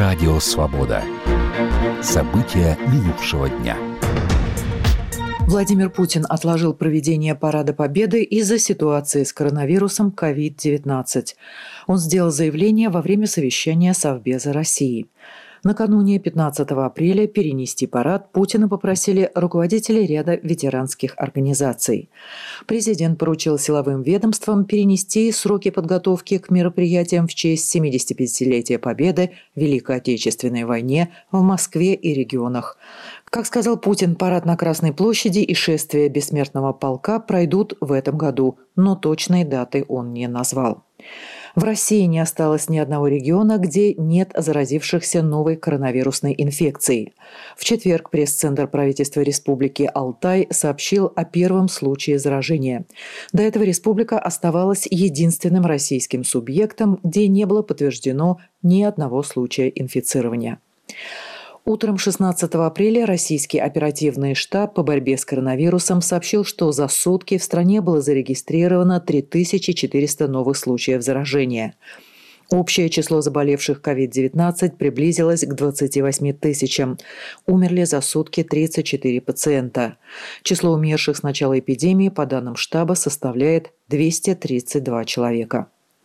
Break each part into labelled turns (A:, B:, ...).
A: Радио «Свобода». События минувшего дня.
B: Владимир Путин отложил проведение Парада Победы из-за ситуации с коронавирусом COVID-19. Он сделал заявление во время совещания Совбеза России. Накануне 15 апреля перенести парад Путина попросили руководители ряда ветеранских организаций. Президент поручил силовым ведомствам перенести сроки подготовки к мероприятиям в честь 75-летия Победы в Великой Отечественной войне в Москве и регионах. Как сказал Путин, парад на Красной площади и шествие Бессмертного полка пройдут в этом году, но точной даты он не назвал. В России не осталось ни одного региона, где нет заразившихся новой коронавирусной инфекцией. В четверг пресс-центр правительства Республики Алтай сообщил о первом случае заражения. До этого республика оставалась единственным российским субъектом, где не было подтверждено ни одного случая инфицирования. Утром 16 апреля российский оперативный штаб по борьбе с коронавирусом сообщил, что за сутки в стране было зарегистрировано 3400 новых случаев заражения. Общее число заболевших COVID-19 приблизилось к 28 тысячам. Умерли за сутки 34 пациента. Число умерших с начала эпидемии, по данным штаба, составляет 232 человека.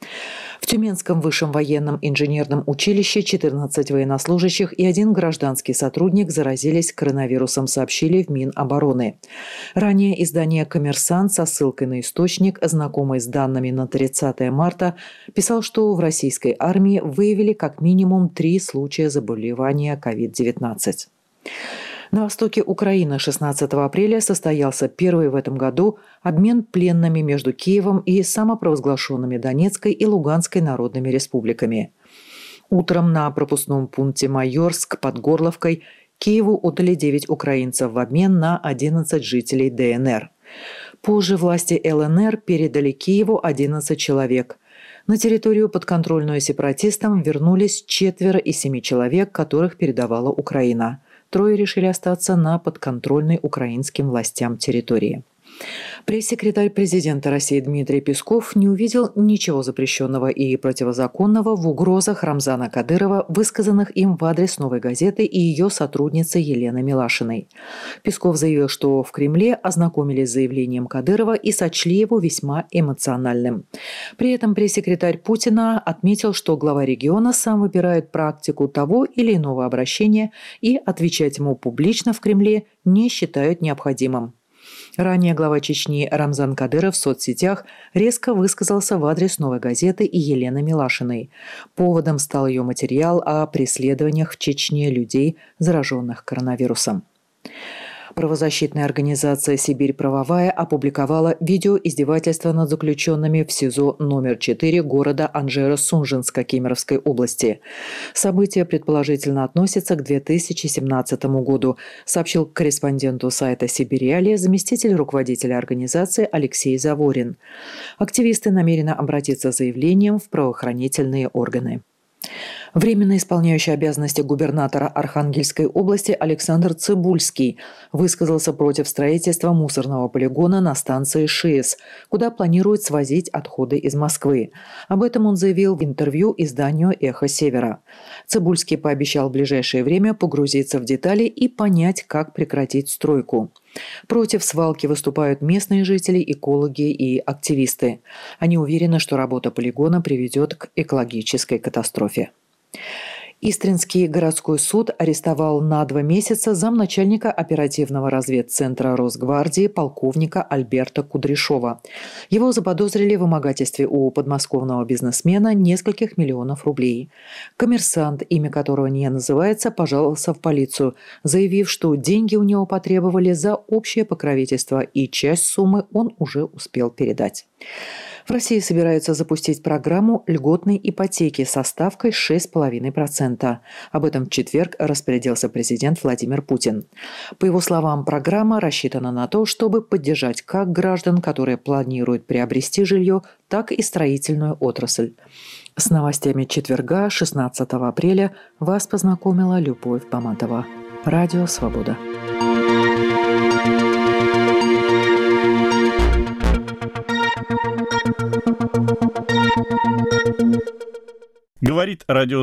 B: В Тюменском высшем военном инженерном училище 14 военнослужащих и один гражданский сотрудник заразились коронавирусом, сообщили в Минобороны. Ранее издание «Коммерсант» со ссылкой на источник, знакомый с данными на 30 марта, писал, что в российской армии выявили как минимум 3 случая заболевания COVID-19. На востоке Украины 16 апреля состоялся первый в этом году обмен пленными между Киевом и самопровозглашенными Донецкой и Луганской народными республиками. Утром на пропускном пункте Майорск под Горловкой Киеву отдали 9 украинцев в обмен на 11 жителей ДНР. Позже власти ЛНР передали Киеву 11 человек. На территорию, подконтрольную сепаратистам, вернулись 4 из 7 человек, которых передавала Украина. 3 решили остаться на подконтрольной украинским властям территории. Пресс-секретарь президента России Дмитрий Песков не увидел ничего запрещенного и противозаконного в угрозах Рамзана Кадырова, высказанных им в адрес «Новой газеты» и ее сотрудницы Елены Милашиной. Песков заявил, что в Кремле ознакомились с заявлением Кадырова и сочли его весьма эмоциональным. При этом пресс-секретарь Путина отметил, что глава региона сам выбирает практику того или иного обращения и отвечать ему публично в Кремле не считают необходимым. Ранее глава Чечни Рамзан Кадыров в соцсетях резко высказался в адрес «Новой газеты» и Елены Милашиной. Поводом стал ее материал о преследованиях в Чечне людей, зараженных коронавирусом. Правозащитная организация «Сибирь правовая» опубликовала видео издевательства над заключенными в СИЗО номер 4 города Анжеро-Сунжинска Кемеровской области. Событие предположительно относится к 2017 году, сообщил корреспонденту сайта «Сибирь-Реалия» заместитель руководителя организации Алексей Заворин. Активисты намерены обратиться с заявлением в правоохранительные органы. Временно исполняющий обязанности губернатора Архангельской области Александр Цыбульский высказался против строительства мусорного полигона на станции ШИЭС, куда планируют свозить отходы из Москвы. Об этом он заявил в интервью изданию «Эхо Севера». Цыбульский пообещал в ближайшее время погрузиться в детали и понять, как прекратить стройку. Против свалки выступают местные жители, экологи и активисты. Они уверены, что работа полигона приведет к экологической катастрофе. Истринский городской суд арестовал на 2 месяца замначальника оперативного разведцентра Росгвардии полковника Альберта Кудряшова. Его заподозрили в вымогательстве у подмосковного бизнесмена нескольких миллионов рублей. Коммерсант, имя которого не называется, пожаловался в полицию, заявив, что деньги у него потребовали за общее покровительство, и часть суммы он уже успел передать. В России собираются запустить программу льготной ипотеки со ставкой 6,5%. Об этом в четверг распорядился президент Владимир Путин. По его словам, программа рассчитана на то, чтобы поддержать как граждан, которые планируют приобрести жилье, так и строительную отрасль. С новостями четверга, 16 апреля, вас познакомила Любовь Баматова. Радио «Свобода».
C: Говорит радио